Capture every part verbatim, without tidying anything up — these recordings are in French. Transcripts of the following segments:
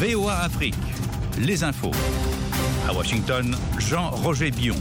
V O A Afrique, les infos. À Washington, Jean-Roger Billon.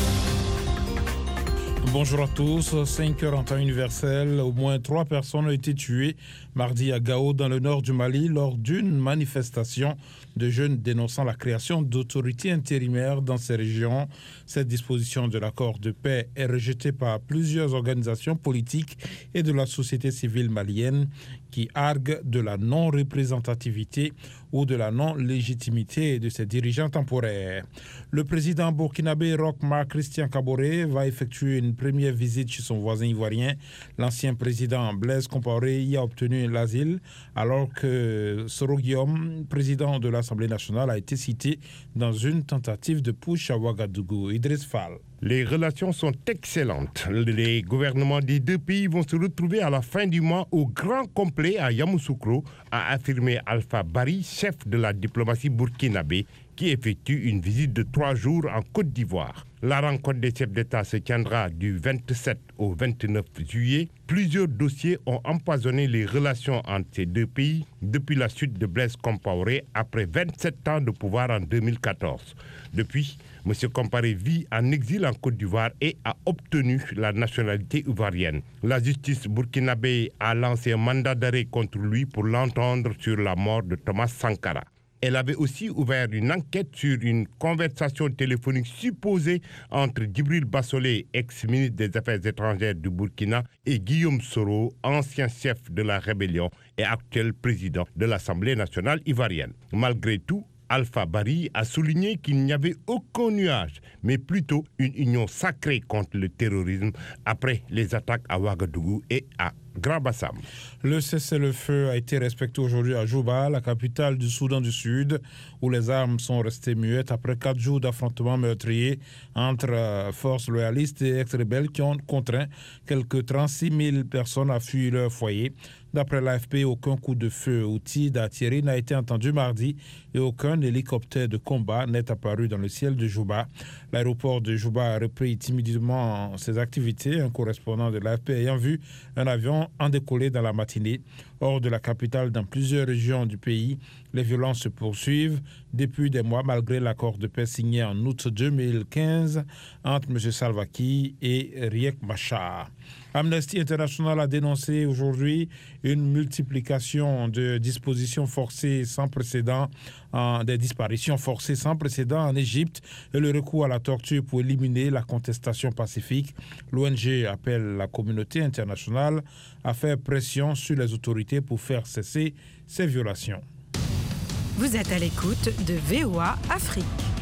Bonjour à tous, cinq heures en temps universel. Au moins trois personnes ont été tuées mardi à Gao, dans le nord du Mali, lors d'une manifestation de jeunes dénonçant la création d'autorités intérimaires dans ces régions. Cette disposition de l'accord de paix est rejetée par plusieurs organisations politiques et de la société civile malienne qui arguent de la non-représentativité ou de la non-légitimité de ces dirigeants temporaires. Le président burkinabé Roch Marc Christian Kaboré va effectuer une première visite chez son voisin ivoirien. L'ancien président Blaise Compaoré y a obtenu l'asile, alors que Soro Guillaume, président de l'Assemblée nationale, a été cité dans une tentative de putsch à Ouagadougou. Idriss Fall. Les relations sont excellentes. Les gouvernements des deux pays vont se retrouver à la fin du mois au grand complet à Yamoussoukro, a affirmé Alpha Bari, chef de la diplomatie burkinabé, qui effectue une visite de trois jours en Côte d'Ivoire. La rencontre des chefs d'État se tiendra du vingt-sept au vingt-neuf juillet. Plusieurs dossiers ont empoisonné les relations entre ces deux pays depuis la chute de Blaise Compaoré après vingt-sept ans de pouvoir en deux mille quatorze. Depuis, M. Compaoré vit en exil en Côte d'Ivoire et a obtenu la nationalité ivoirienne. La justice burkinabé a lancé un mandat d'arrêt contre lui pour l'entendre sur la mort de Thomas Sankara. Elle avait aussi ouvert une enquête sur une conversation téléphonique supposée entre Djibril Bassolé, ex-ministre des Affaires étrangères du Burkina, et Guillaume Soro, ancien chef de la rébellion et actuel président de l'Assemblée nationale ivoirienne. Malgré tout, Alpha Bari a souligné qu'il n'y avait aucun nuage, mais plutôt une union sacrée contre le terrorisme après les attaques à Ouagadougou et à Grand Bassam. Le cessez-le-feu a été respecté aujourd'hui à Juba, la capitale du Soudan du Sud, où les armes sont restées muettes après quatre jours d'affrontements meurtriers entre forces loyalistes et ex-rebelles qui ont contraint quelques trente-six mille personnes à fuir leur foyer. D'après l'A F P, aucun coup de feu ou tir d'artillerie n'a été entendu mardi et aucun hélicoptère de combat n'est apparu dans le ciel de Juba. L'aéroport de Juba a repris timidement ses activités, un correspondant de l'A F P ayant vu un avion en décoller dans la matinée. Hors de la capitale, dans plusieurs régions du pays, les violences se poursuivent depuis des mois malgré l'accord de paix signé en août deux mille quinze entre M. Salva Kiir et Riek Machar. Amnesty International a dénoncé aujourd'hui une multiplication de dispositions forcées sans précédent, en, des disparitions forcées sans précédent en Égypte et le recours à la torture pour éliminer la contestation pacifique. L'O N G appelle la communauté internationale à faire pression sur les autorités pour faire cesser ces violations. Vous êtes à l'écoute de V O A Afrique.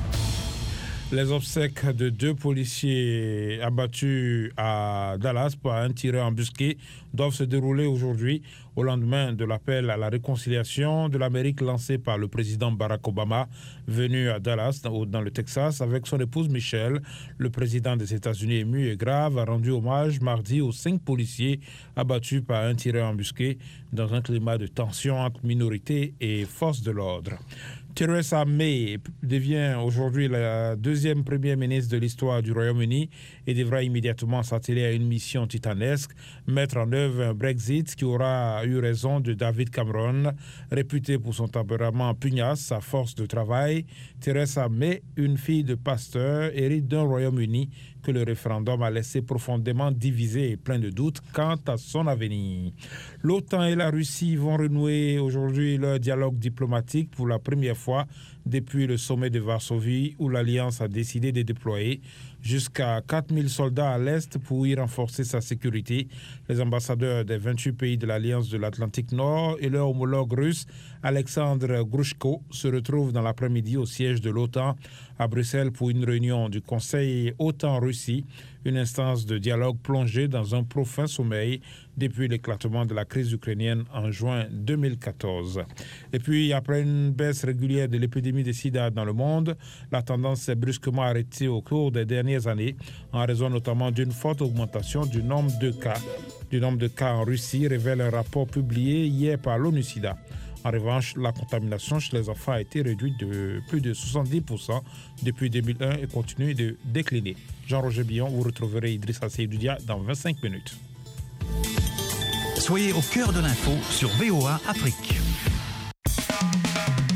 Les obsèques de deux policiers abattus à Dallas par un tireur embusqué doivent se dérouler aujourd'hui au lendemain de l'appel à la réconciliation de l'Amérique lancé par le président Barack Obama venu à Dallas dans le Texas avec son épouse Michelle. Le président des États-Unis ému et grave a rendu hommage mardi aux cinq policiers abattus par un tireur embusqué dans un climat de tension entre minorités et forces de l'ordre. Theresa May devient aujourd'hui la deuxième première ministre de l'histoire du Royaume-Uni et devra immédiatement s'atteler à une mission titanesque, mettre en œuvre un Brexit qui aura eu raison de David Cameron, réputé pour son tempérament pugnace, sa force de travail. Theresa May, une fille de pasteur, hérite d'un Royaume-Uni que le référendum a laissé profondément divisé et plein de doutes quant à son avenir. L'OTAN et la Russie vont renouer aujourd'hui leur dialogue diplomatique pour la première fois depuis le sommet de Varsovie où l'Alliance a décidé de déployer jusqu'à quatre mille soldats à l'Est pour y renforcer sa sécurité. Les ambassadeurs des vingt-huit pays de l'Alliance de l'Atlantique Nord et leur homologue russe, Alexandre Grushko, se retrouvent dans l'après-midi au siège de l'OTAN à Bruxelles pour une réunion du Conseil OTAN-Russie, une instance de dialogue plongée dans un profond sommeil depuis l'éclatement de la crise ukrainienne en juin deux mille quatorze. Et puis, après une baisse régulière de l'épidémie de sida dans le monde, la tendance s'est brusquement arrêtée au cours des dernières années, en raison notamment d'une forte augmentation du nombre de cas. Du nombre de cas en Russie, révèle un rapport publié hier par l'ONU-SIDA. En revanche, la contamination chez les enfants a été réduite de plus de soixante-dix pour cent depuis deux mille un et continue de décliner. Jean-Roger Billon, vous retrouverez Idrissa Seydoudia dans vingt-cinq minutes. Soyez au cœur de l'info sur V O A Afrique.